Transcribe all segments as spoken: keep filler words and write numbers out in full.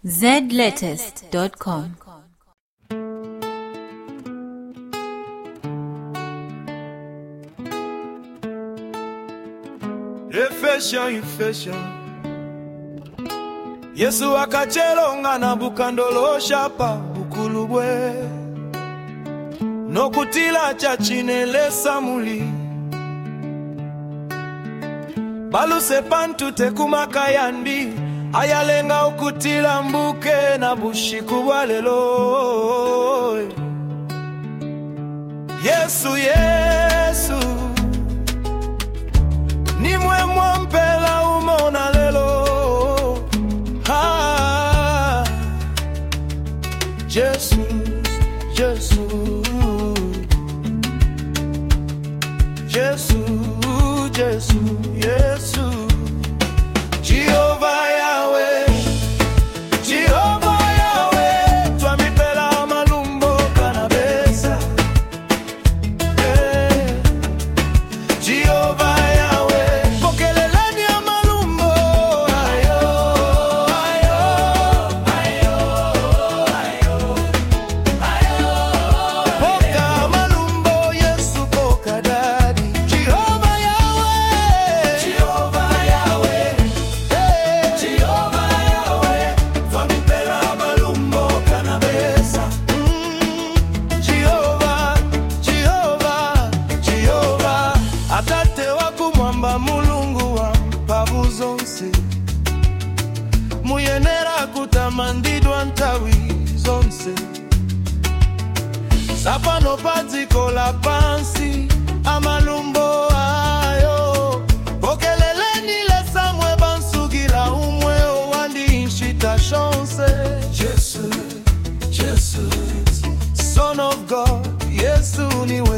z latest dot com. Efesha ifesha Yesu akachelonga na bukandolo shapa bukulubwe nokutila chachinele samuli baluse pantu tekumaka yandi ayalenga ukutila mbuke na bushiku walelo. Yesu Yesu nimwe mwampela umona lelo. Ah, Jesus, Jesus, Jesus, Jesus, Yesu. Jehovah Yahweh, Jehovah Yahweh, twamipela malumbo kanabesa. Hey, Jehovah Yahweh, pokeleleni ya malumbo. Ayo, ayo, ayo, ayo, ayo. Poka malumbo Yesu poka dadi. Jehovah Yahweh, Jehovah Yahweh, hey, Jehovah Yahweh, twamipela malumbo kanabesa. Mm, Jehovah, Jehovah, Jehovah, atate wakumwamba mulungu wa mpavu zonse, muyenera kutamandidwa ntawi zonse. Sapano patiko la pansi amalumbo ayo, pokeleleni lesa mwe bansugila umwe owandi nshita chance. Jesus, Jesus, Son of God, Yesu niwe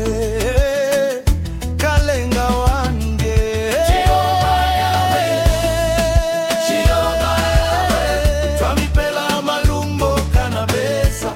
kalenga wange. Jehovah Yahweh, Jehovah Yahweh, twamipela malumbo kanabesa.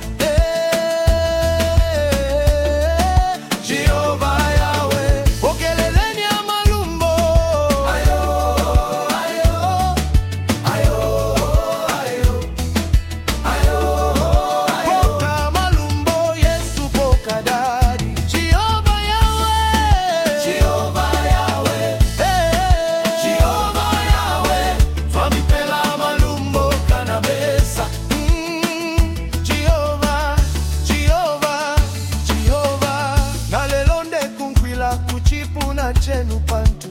Jehovah Yahweh, pokeleleni ya malumbo. Ayo, ayo, ayo, ayo, ayo, ayo. Poka malumbo Yesu poka dadi. Jehovah Yahweh, Jehovah Yahweh, hey, Jehovah Yahweh, twamipela malumbo kanabesa. Mm, Jehovah, Jehovah, Jehovah, nalelonde kunkwila kuchipu na chenu pantu,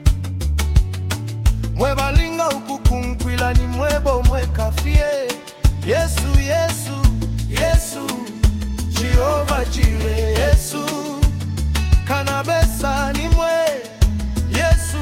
mwebalinga ukukunkwila ni mwebo mwekafie. Yesu, Yesu, Yesu, Jehovah Jireh, Yesu, kanabesa ni mwe. Yesu,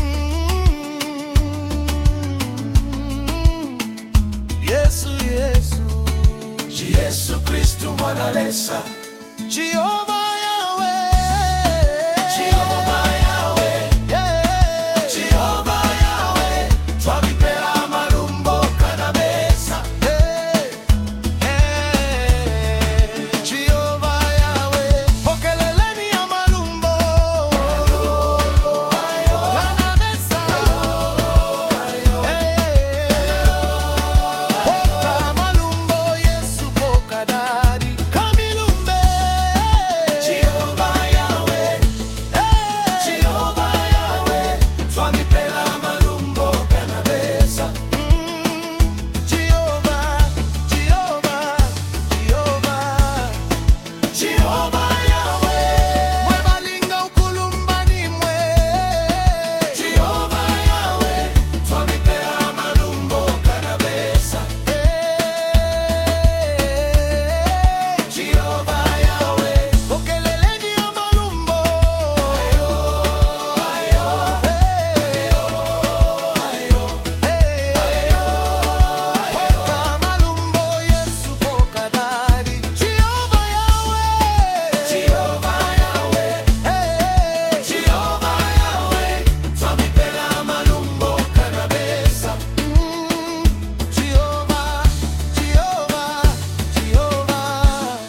mm, Yesu, Yesu, Yesu Kristu mwana lesa. Jehovah Yahweh, Jehovah Yahweh, yeah, Jehovah Yahweh, twamipela malumbo kanabesa. Hey, hey, Jehovah Yahweh, pokeleleni ya malumbo. Ayo, kanabesa. Hey, poka malumbo Yesu poka dadi. Kamilumbe, Jehovah Yahweh, hey, Jehovah Yahweh, twamipela malumbo kanabesa. Mm, Jehovah, Jehovah, Jehovah, Jehovah Yahweh, mwebalinga ukulumba ni mwe. Jehovah Yahweh, twamipela malumbo kanabesa. Hey, Jehovah Yahweh, pokeleleni ya malumbo. Ayo, ayo, hey, ayo, hey, ayo, poka malumbo Yesu poka dadi. Jehovah Yahweh, Jehovah Yahweh, hey, Jehovah Yahweh, twamipela malumbo kanabesa. Mm, Jehovah, Jehovah, Jehovah.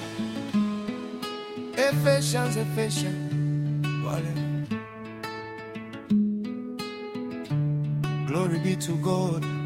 Ephesians, Ephesians, wale. Glory be to God.